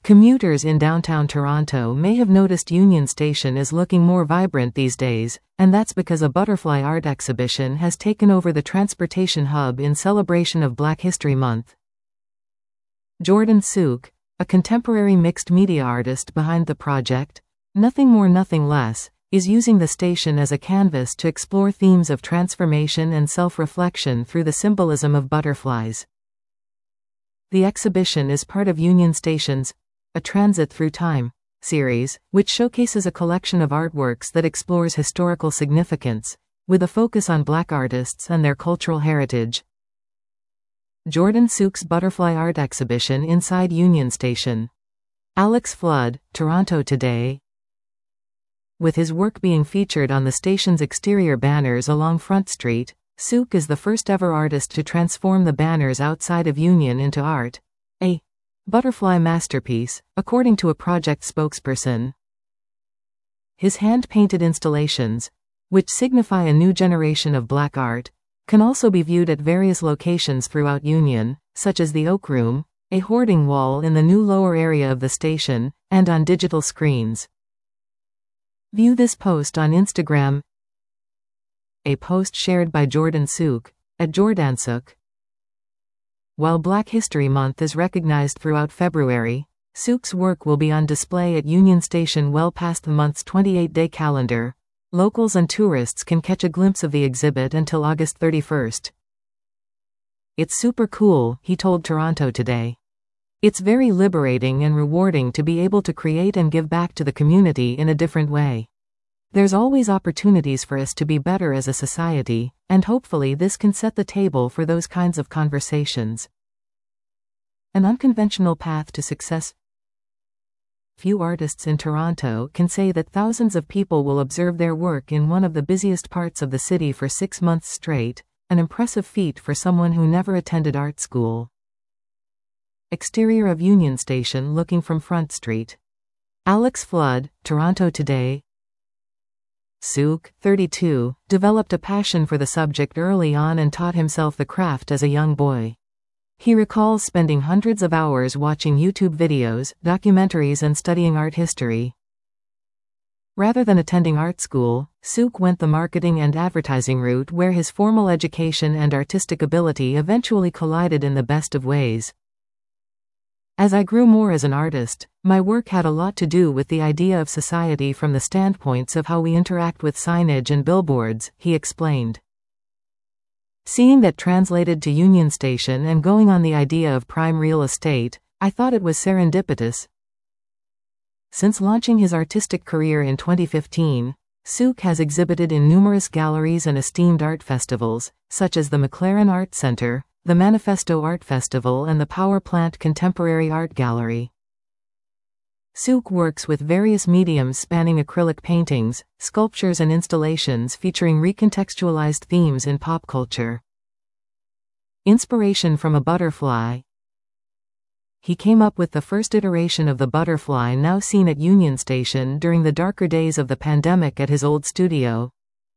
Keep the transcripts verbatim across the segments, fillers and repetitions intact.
Commuters in downtown Toronto may have noticed Union Station is looking more vibrant these days, and that's because a butterfly art exhibition has taken over the transportation hub in celebration of Black History Month. Jordan Suk, a contemporary mixed media artist behind the project, Nothing More Nothing Less, is using the station as a canvas to explore themes of transformation and self-reflection through the symbolism of butterflies. The exhibition is part of Union Station's A Transit Through Time series, which showcases a collection of artworks that explores historical significance, with a focus on Black artists and their cultural heritage. Jordan Suk's Butterfly Art Exhibition inside Union Station. Alex Flood, Toronto Today. With his work being featured on the station's exterior banners along Front Street, Suk is the first ever artist to transform the banners outside of Union into art. A butterfly masterpiece, according to a project spokesperson. His hand-painted installations, which signify a new generation of Black art, can also be viewed at various locations throughout Union, such as the Oak Room, a hoarding wall in the new lower area of the station, and on digital screens. View this post on Instagram. A post shared by Jordan Suk, at Jordansuk. While Black History Month is recognized throughout February, Suk's work will be on display at Union Station well past the month's twenty-eight day calendar. Locals and tourists can catch a glimpse of the exhibit until August thirty-first. "It's super cool," he told Toronto Today. "It's very liberating and rewarding to be able to create and give back to the community in a different way. There's always opportunities for us to be better as a society, and hopefully this can set the table for those kinds of conversations." An unconventional path to success. Few artists in Toronto can say that thousands of people will observe their work in one of the busiest parts of the city for six months straight, an impressive feat for someone who never attended art school. Exterior of Union Station looking from Front Street. Alex Flood, Toronto Today. Suk, thirty-two, developed a passion for the subject early on and taught himself the craft as a young boy. He recalls spending hundreds of hours watching YouTube videos, documentaries and studying art history. Rather than attending art school, Suk went the marketing and advertising route where his formal education and artistic ability eventually collided in the best of ways. "As I grew more as an artist, my work had a lot to do with the idea of society from the standpoints of how we interact with signage and billboards," he explained. "Seeing that translated to Union Station and going on the idea of prime real estate, I thought it was serendipitous." Since launching his artistic career in twenty fifteen, Suk has exhibited in numerous galleries and esteemed art festivals, such as the McLaren Art Center, the Manifesto Art Festival and the Power Plant Contemporary Art Gallery. Suk works with various mediums spanning acrylic paintings, sculptures and installations featuring recontextualized themes in pop culture. Inspiration from a butterfly. He came up with the first iteration of the butterfly now seen at Union Station during the darker days of the pandemic at his old studio.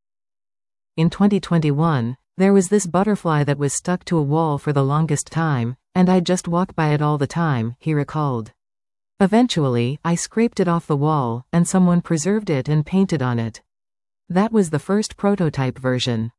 In twenty twenty-one, there was this butterfly that was stuck to a wall for the longest time, and I'd just walk by it all the time, he recalled. Eventually, I scraped it off the wall, and someone preserved it and painted on it. That was the first prototype version.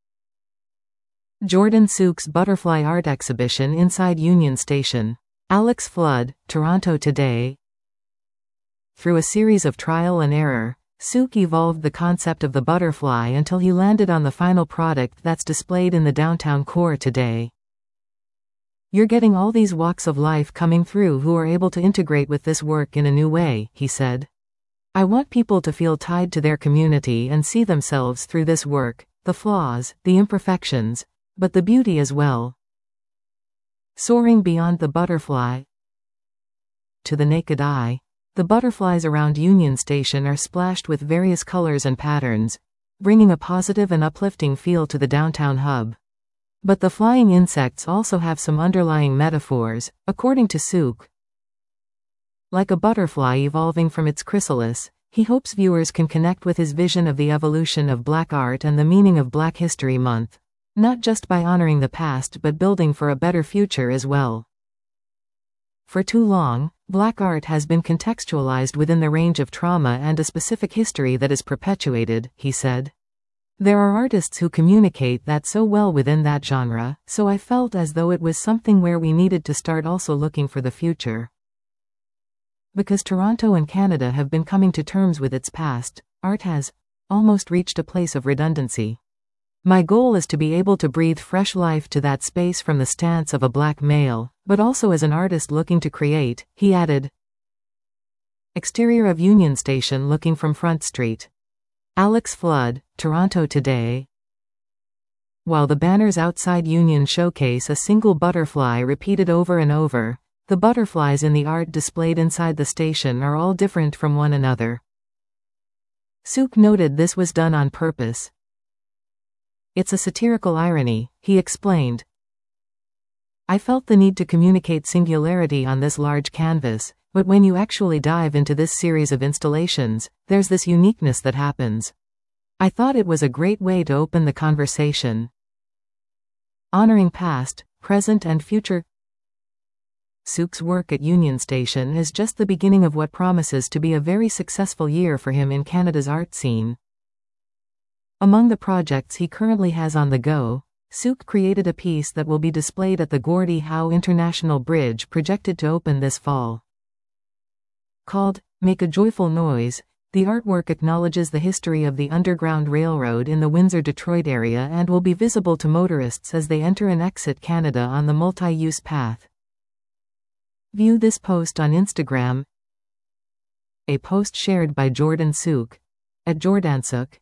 Jordan Suk's Butterfly Art Exhibition inside Union Station. Alex Flood, Toronto Today. Through a series of trial and error, Suk evolved the concept of the butterfly until he landed on the final product that's displayed in the downtown core today. "You're getting all these walks of life coming through who are able to integrate with this work in a new way," he said. "I want people to feel tied to their community and see themselves through this work, the flaws, the imperfections, but the beauty as well." Soaring beyond the butterfly. To the naked eye, the butterflies around Union Station are splashed with various colors and patterns, bringing a positive and uplifting feel to the downtown hub. But the flying insects also have some underlying metaphors, according to Suk. Like a butterfly evolving from its chrysalis, he hopes viewers can connect with his vision of the evolution of Black art and the meaning of Black History Month, not just by honoring the past but building for a better future as well. For too long, black art has been contextualized within the range of trauma and a specific history that is perpetuated, he said. There are artists who communicate that so well within that genre, so I felt as though it was something where we needed to start also looking for the future. Because Toronto and Canada have been coming to terms with its past, art has almost reached a place of redundancy. My goal is to be able to breathe fresh life to that space from the stance of a black male, but also as an artist looking to create, he added. Exterior of Union Station looking from Front Street. Alex Flood, Toronto Today. While the banners outside Union showcase a single butterfly repeated over and over, the butterflies in the art displayed inside the station are all different from one another. Sook noted this was done on purpose. It's a satirical irony, he explained. I felt the need to communicate singularity on this large canvas, but when you actually dive into this series of installations, there's this uniqueness that happens. I thought it was a great way to open the conversation. Honoring past, present and future. Sook's work at Union Station is just the beginning of what promises to be a very successful year for him in Canada's art scene. Among the projects he currently has on the go, Sook created a piece that will be displayed at the Gordie Howe International Bridge projected to open this fall. Called Make a Joyful Noise, the artwork acknowledges the history of the Underground Railroad in the Windsor-Detroit area and will be visible to motorists as they enter and exit Canada on the multi-use path. View this post on Instagram. A post shared by Jordan Sook at Jordansook.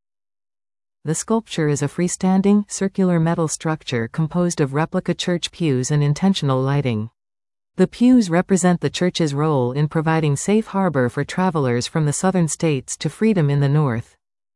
The sculpture is a freestanding, circular metal structure composed of replica church pews and intentional lighting. The pews represent the church's role in providing safe harbor for travelers from the southern states to freedom in the north.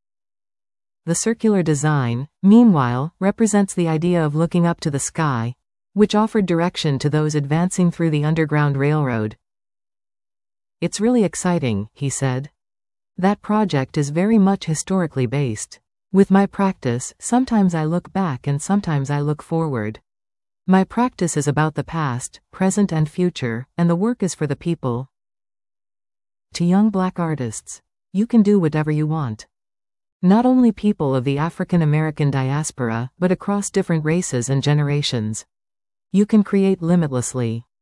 The circular design, meanwhile, represents the idea of looking up to the sky, which offered direction to those advancing through the Underground Railroad. It's really exciting, he said. That project is very much historically based. With my practice, sometimes I look back and sometimes I look forward. My practice is about the past, present and future, and the work is for the people. To young black artists, you can do whatever you want. Not only people of the African American diaspora, but across different races and generations. You can create limitlessly.